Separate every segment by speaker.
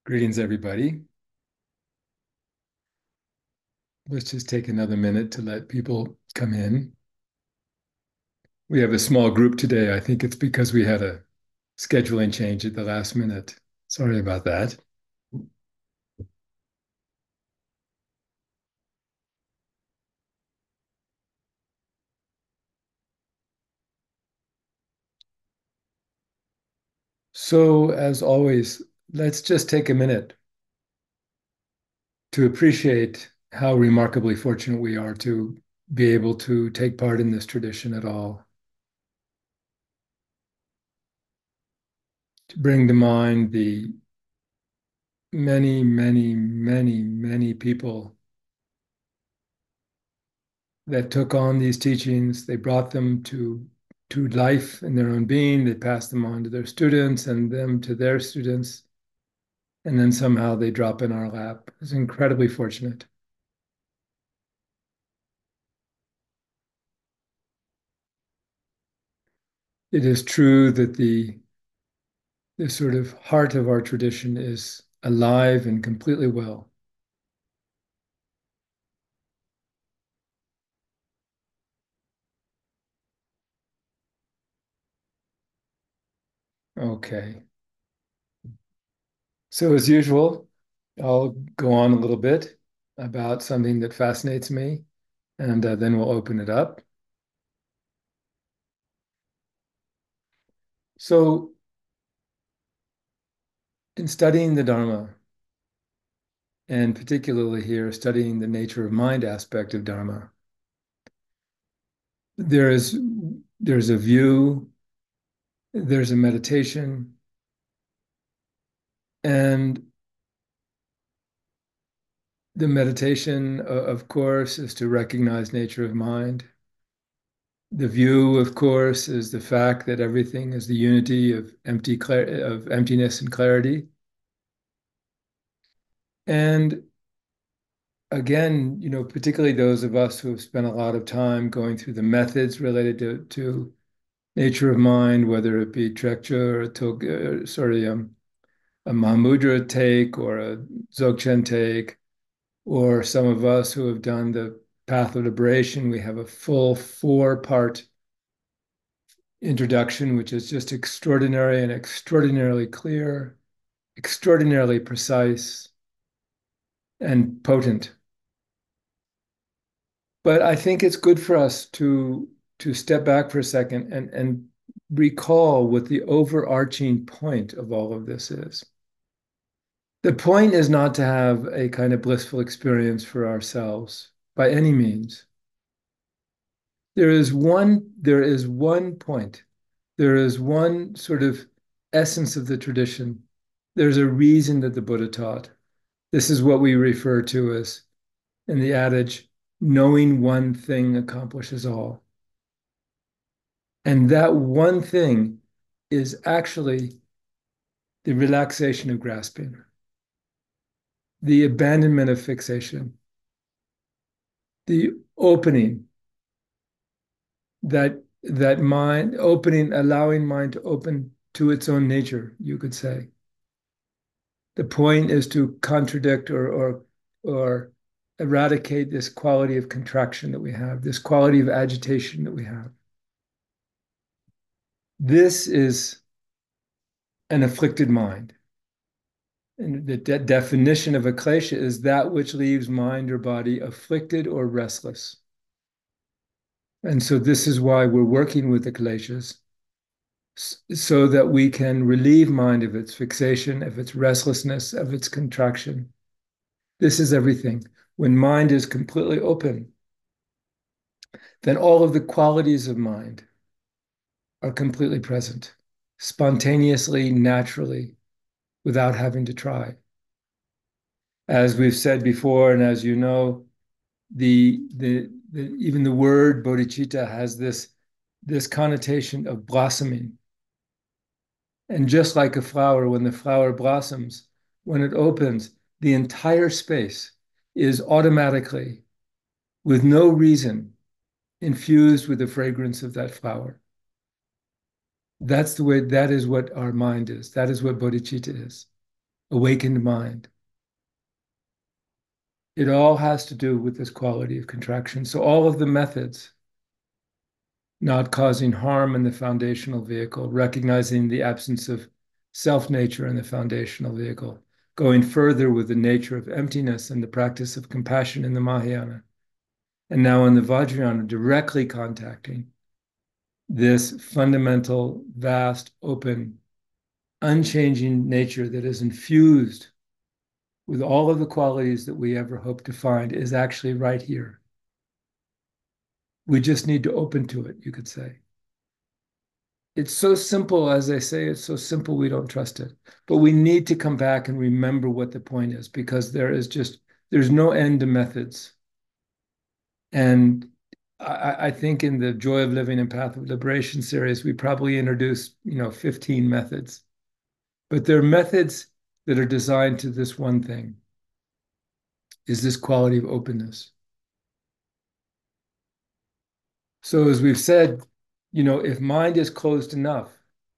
Speaker 1: Greetings, everybody. Let's just take another minute to let people come in. We have a small group today. I think it's because we had a scheduling change at the last minute. Sorry about that. So, as always, let's just take a minute to appreciate how remarkably fortunate we are to be able to take part in this tradition at all. To bring to mind the many, many, many, many people that took on these teachings. They brought them to life in their own being. They passed them on to their students and them to their students. And then somehow they drop in our lap. It's incredibly fortunate. It is true that the sort of heart of our tradition is alive and completely well. Okay. So as usual, I'll go on a little bit about something that fascinates me, and then we'll open it up. So in studying the Dharma, and particularly here studying the nature of mind aspect of Dharma, there is there's a view, there's a meditation, and the meditation, of course, is to recognize nature of mind. The view, of course, is the fact that everything is the unity of of emptiness and clarity. And again, particularly those of us who have spent a lot of time going through the methods related to nature of mind, whether it be Trekchö or a Mahamudra take or a Dzogchen take, or some of us who have done the Path of Liberation, we have a full four-part introduction, which is just extraordinary and extraordinarily clear, extraordinarily precise, and potent. But I think it's good for us to step back for a second and recall what the overarching point of all of this is. The point is not to have a kind of blissful experience for ourselves by any means. There is one point. There is one sort of essence of the tradition. There's a reason that the Buddha taught. This is what we refer to as, in the adage, knowing one thing accomplishes all. And that one thing is actually the relaxation of grasping, the abandonment of fixation, the opening that mind opening, allowing mind to open to its own nature, you could say. The point is to contradict or eradicate this quality of contraction that we have, this quality of agitation that we have. This is an afflicted mind. And the definition of a klesha is that which leaves mind or body afflicted or restless. And so this is why we're working with the kleshas, so that we can relieve mind of its fixation, of its restlessness, of its contraction. This is everything. When mind is completely open, then all of the qualities of mind are completely present, spontaneously, naturally, without having to try. As we've said before, and as you know, even the word bodhicitta has this connotation of blossoming. And just like a flower, when the flower blossoms, when it opens, the entire space is automatically, with no reason, infused with the fragrance of that flower. That's the way, that is what our mind is. That is what bodhicitta is. awakened mind. It all has to do with this quality of contraction. So all of the methods, not causing harm in the foundational vehicle, recognizing the absence of self-nature in the foundational vehicle, going further with the nature of emptiness and the practice of compassion in the Mahayana, and now in the Vajrayana, directly contacting this fundamental, vast, open, unchanging nature that is infused with all of the qualities that we ever hope to find is actually right here. We just need to open to it, you could say. It's so simple, as they say, it's so simple we don't trust it. But we need to come back and remember what the point is, because there's no end to methods. And I think in the Joy of Living and Path of Liberation series, we probably introduced, 15 methods. But they're methods that are designed to this one thing, is this quality of openness. So as we've said, if mind is closed enough,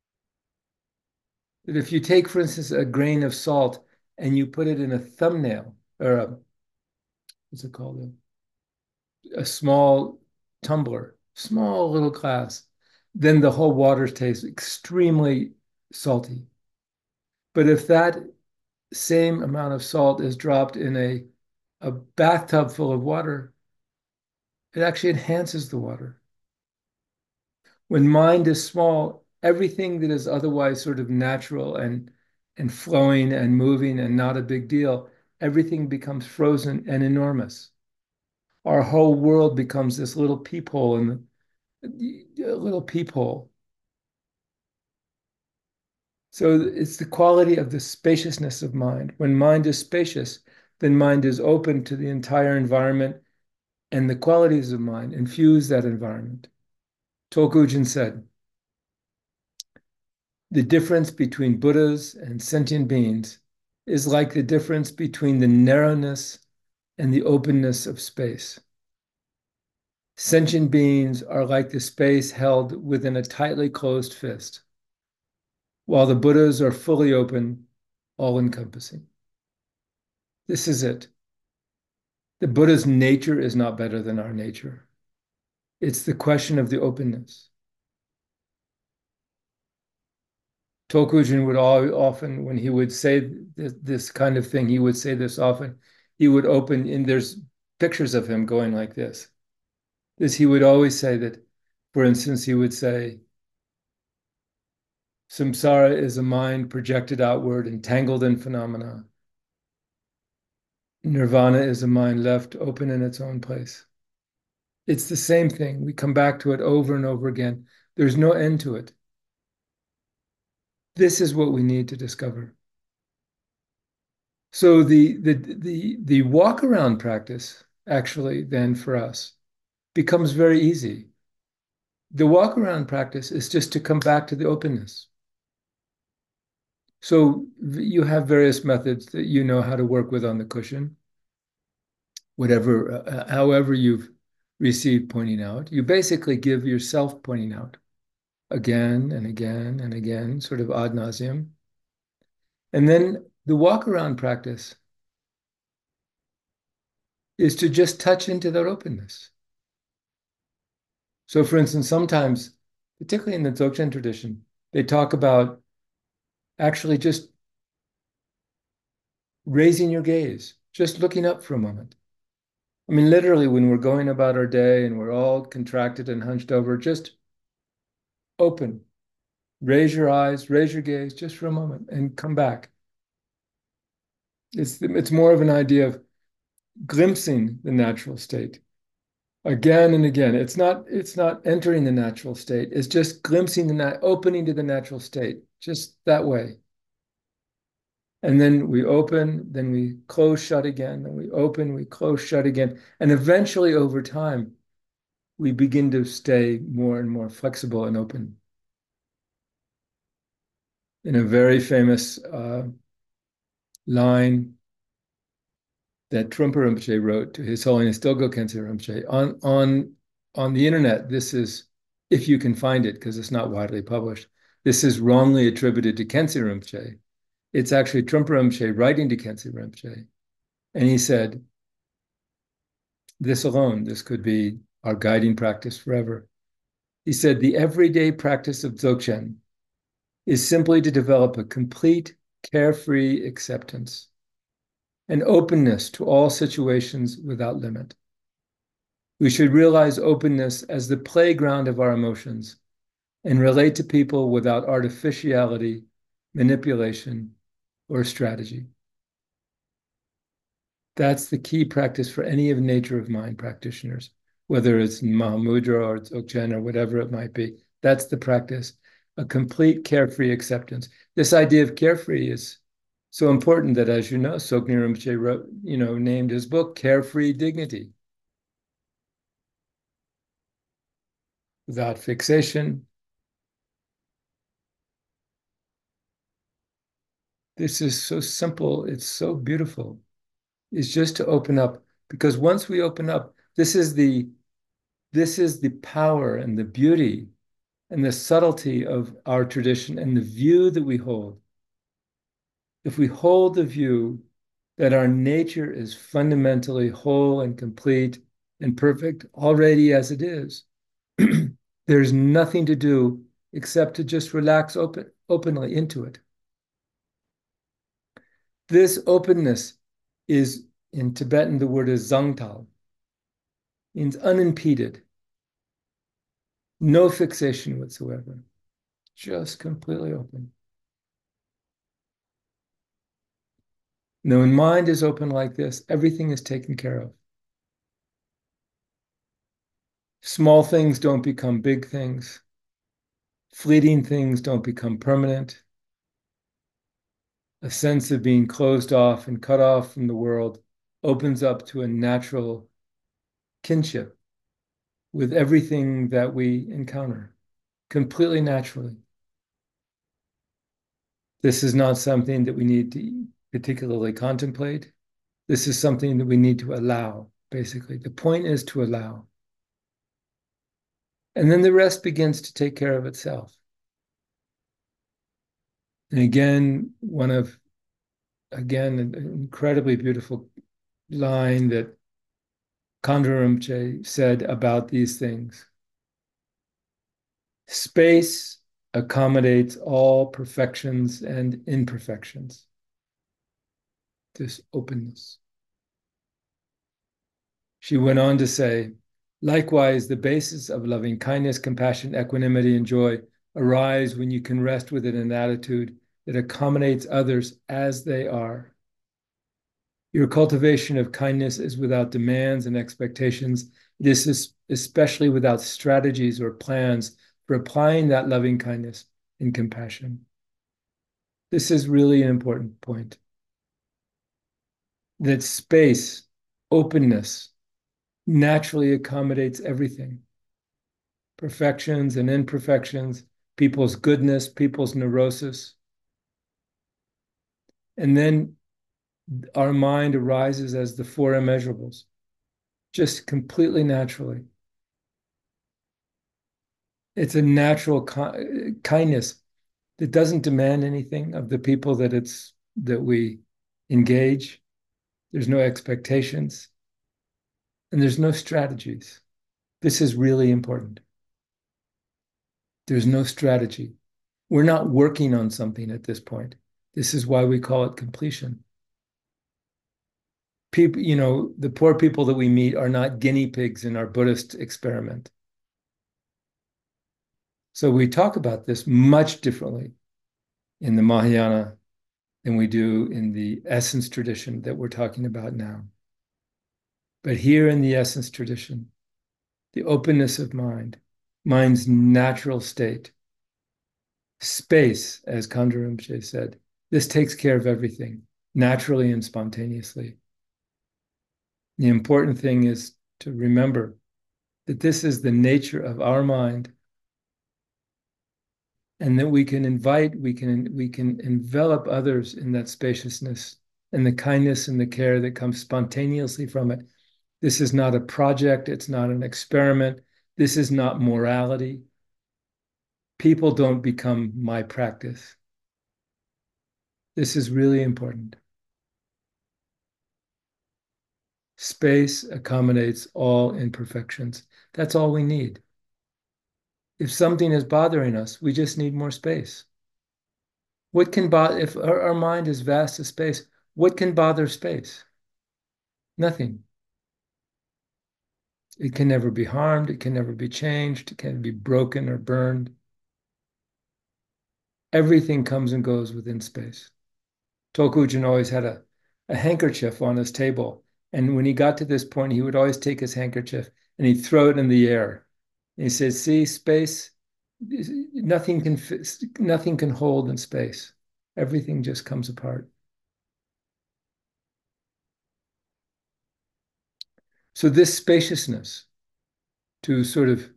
Speaker 1: that if you take, for instance, a grain of salt and you put it in a thumbnail or what's it called? A small tumbler, small little glass, then the whole water tastes extremely salty. But if that same amount of salt is dropped in a bathtub full of water, it actually enhances the water. When mind is small, everything that is otherwise sort of natural and flowing and moving and not a big deal, everything becomes frozen and enormous. Our whole world becomes this little peephole in a little peephole. So it's the quality of the spaciousness of mind. When mind is spacious, then mind is open to the entire environment, and the qualities of mind infuse that environment. Tokujin said, the difference between Buddhas and sentient beings is like the difference between the narrowness and the openness of space. Sentient beings are like the space held within a tightly closed fist, while the Buddhas are fully open, all-encompassing. This is it. The Buddha's nature is not better than our nature. It's the question of the openness. Tokujin would often, when he would say this kind of thing, he would say this often. He would open, and there's pictures of him going like this. He would always say that, for instance, he would say, samsara is a mind projected outward, entangled in phenomena. Nirvana is a mind left open in its own place. It's the same thing. We come back to it over and over again. There's no end to it. This is what we need to discover. So the walk around practice actually then for us becomes very easy. The walk around practice is just to come back to the openness. So you have various methods that you know how to work with on the cushion, whatever, however you've received pointing out. You basically give yourself pointing out again and again and again, sort of ad nauseum. And then the walk around practice is to just touch into that openness. So, for instance, sometimes, particularly in the Dzogchen tradition, they talk about actually just raising your gaze, just looking up for a moment. I mean, literally, when we're going about our day and we're all contracted and hunched over, just open, raise your eyes, raise your gaze just for a moment and come back. It's more of an idea of glimpsing the natural state again and again. It's not entering the natural state. It's just glimpsing opening to the natural state, just that way. And then we open, then we close shut again, then we open, we close shut again. And eventually over time, we begin to stay more and more flexible and open. In a very famous line that Trungpa Rinpoche wrote to His Holiness Dilgo Khyentse Rinpoche on the internet. This is, if you can find it, because it's not widely published. This is wrongly attributed to Khyentse Rinpoche, It's actually Trungpa Rinpoche writing to Khyentse Rinpoche. And he said, this alone, this could be our guiding practice forever. He said, the everyday practice of Dzogchen is simply to develop a complete, carefree acceptance, an openness to all situations without limit. We should realize openness as the playground of our emotions and relate to people without artificiality, manipulation, or strategy. That's the key practice for any of nature of mind practitioners, whether it's Mahamudra or Dzogchen or whatever it might be. That's the practice, a complete carefree acceptance. This idea of carefree is so important that, as you know, Tsoknyi Rinpoche wrote, named his book Carefree Dignity. Without fixation. This is so simple. It's so beautiful. It's just to open up, because once we open up, this is the power and the beauty and the subtlety of our tradition and the view that we hold. If we hold the view that our nature is fundamentally whole and complete and perfect already as it is, there's nothing to do except to just relax openly into it. This openness is, in Tibetan, the word is zangtal, means unimpeded, no fixation whatsoever, just completely open. Now, when mind is open like this, everything is taken care of. Small things don't become big things. Fleeting things don't become permanent. A sense of being closed off and cut off from the world opens up to a natural kinship with everything that we encounter, completely naturally. This is not something that we need to particularly contemplate. This is something that we need to allow, basically. The point is to allow. And then the rest begins to take care of itself. And again, an incredibly beautiful line that Khandro Rinpoche said about these things. Space accommodates all perfections and imperfections. This openness. She went on to say, likewise, the basis of loving kindness, compassion, equanimity, and joy arise when you can rest within an attitude that accommodates others as they are. Your cultivation of kindness is without demands and expectations. It is especially without strategies or plans for applying that loving kindness and compassion. This is really an important point. That space, openness, naturally accommodates everything. Perfections and imperfections, people's goodness, people's neurosis. And then our mind arises as the four immeasurables, just completely naturally. It's a natural kindness that doesn't demand anything of the people that we engage. There's no expectations, and there's no strategies. This is really important. There's no strategy. We're not working on something at this point. This is why we call it completion. People, the poor people that we meet are not guinea pigs in our Buddhist experiment. So we talk about this much differently in the Mahayana than we do in the essence tradition that we're talking about now. But here in the essence tradition, the openness of mind, mind's natural state, space, as Khandro Rinpoche said, this takes care of everything, naturally and spontaneously. The important thing is to remember that this is the nature of our mind, and that we can envelop others in that spaciousness and the kindness and the care that comes spontaneously from it. This is not a project. It's not an experiment. This is not morality. People don't become my practice. This is really important. Space accommodates all imperfections. That's all we need. If something is bothering us, we just need more space. What can bother, if our mind is vast as space, what can bother space? Nothing. It can never be harmed. It can never be changed. It can be broken or burned. Everything comes and goes within space. Tokujin always had a handkerchief on his table. And when he got to this point, he would always take his handkerchief and he'd throw it in the air. And he says, see, space, nothing can hold in space. Everything just comes apart. So this spaciousness, to sort of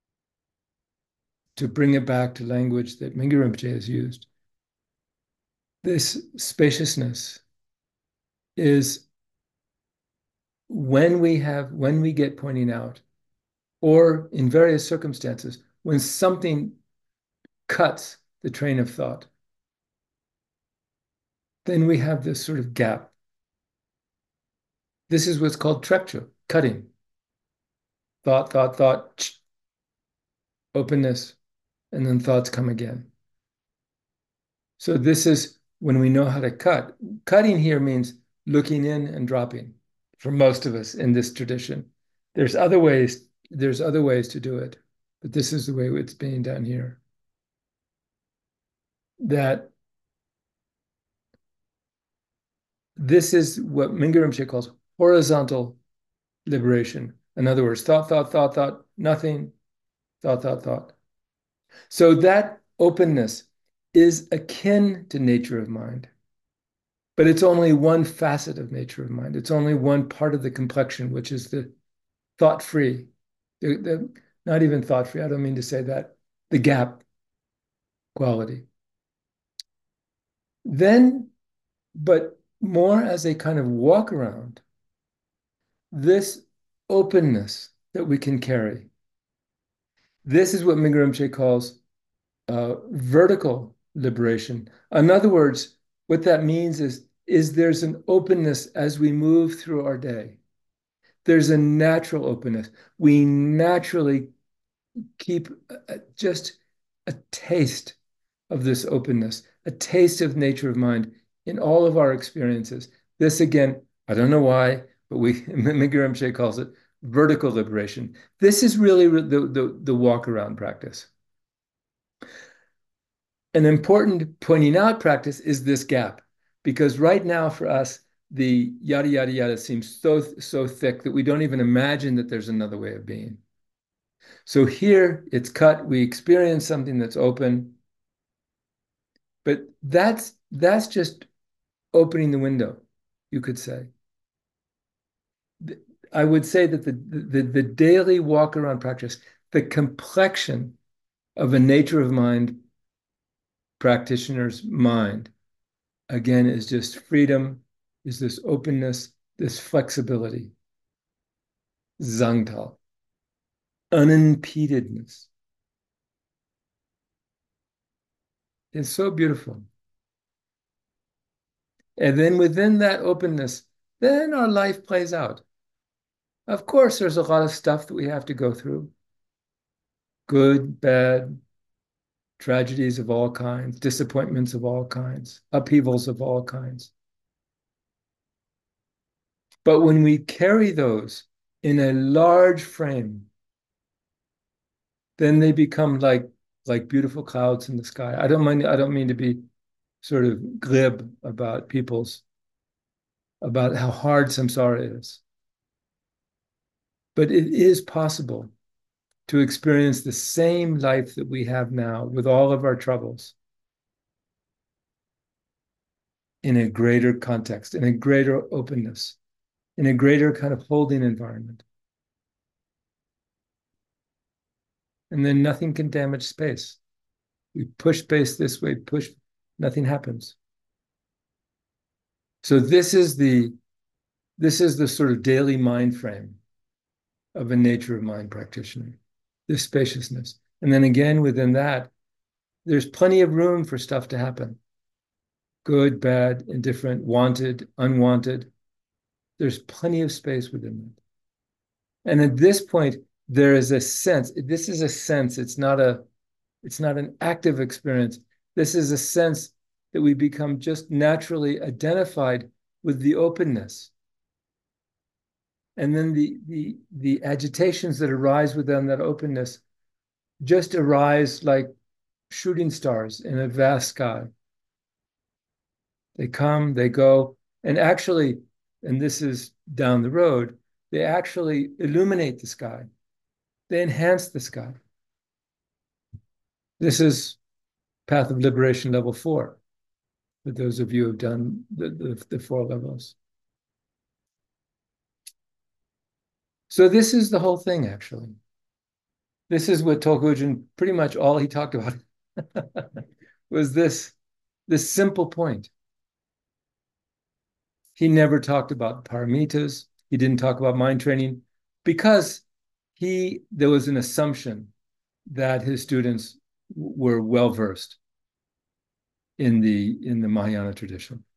Speaker 1: to bring it back to language that Mingyur Rinpoche has used, this spaciousness is when we get pointing out, or in various circumstances, when something cuts the train of thought, then we have this sort of gap. This is what's called trekcho, cutting. Thought, openness, and then thoughts come again. So this is when we know how to cut. Cutting here means looking in and dropping for most of us in this tradition. There's other ways to do it, but this is the way it's being done here. That this is what Mingyur Rinpoche calls horizontal liberation. In other words, thought, nothing, thought. So that openness is akin to nature of mind, but it's only one facet of nature of mind. It's only one part of the complexion, which is the thought-free, not even thought-free, I don't mean to say that, the gap quality. Then, but more as a kind of walk around, this openness that we can carry. This is what Mingyur Rinpoche calls vertical liberation. In other words, what that means is there's an openness as we move through our day. There's a natural openness. We naturally keep just a taste of this openness, a taste of nature of mind in all of our experiences. This again, I don't know why, but Mingyur Rinpoche calls it vertical liberation. This is really the walk around practice. An important pointing out practice is this gap, because right now for us, the yada, yada, yada seems so thick that we don't even imagine that there's another way of being. So here it's cut, we experience something that's open, but that's just opening the window, you could say. I would say that the daily walk around practice, the complexion of a nature of mind practitioner's mind, again, is just freedom, is this openness, this flexibility, Zangtal, unimpededness. It's so beautiful. And then within that openness, then our life plays out. Of course, there's a lot of stuff that we have to go through. Good, bad, tragedies of all kinds, disappointments of all kinds, upheavals of all kinds. But when we carry those in a large frame, then they become like beautiful clouds in the sky. I don't mean to be sort of glib about about how hard samsara is. But it is possible to experience the same life that we have now with all of our troubles in a greater context, in a greater openness, in a greater kind of holding environment. And then nothing can damage space. We push space this way, nothing happens. So this is the sort of daily mind frame of a nature of mind practitioner, this spaciousness. And then again, within that, there's plenty of room for stuff to happen. good, bad, indifferent, wanted, unwanted. There's plenty of space within that. And at this point, there is a sense, this is a sense, it's not an active experience. This is a sense that we become just naturally identified with the openness. And then the agitations that arise within that openness just arise like shooting stars in a vast sky. They come, they go, and actually, and this is down the road, they actually illuminate the sky. They enhance the sky. This is Path of Liberation level 4, for those of you who have done the 4 levels. So this is the whole thing, actually. This is what Tokujin, pretty much all he talked about was this simple point. He never talked about paramitas. He didn't talk about mind training because there was an assumption that his students were well versed in the Mahayana tradition.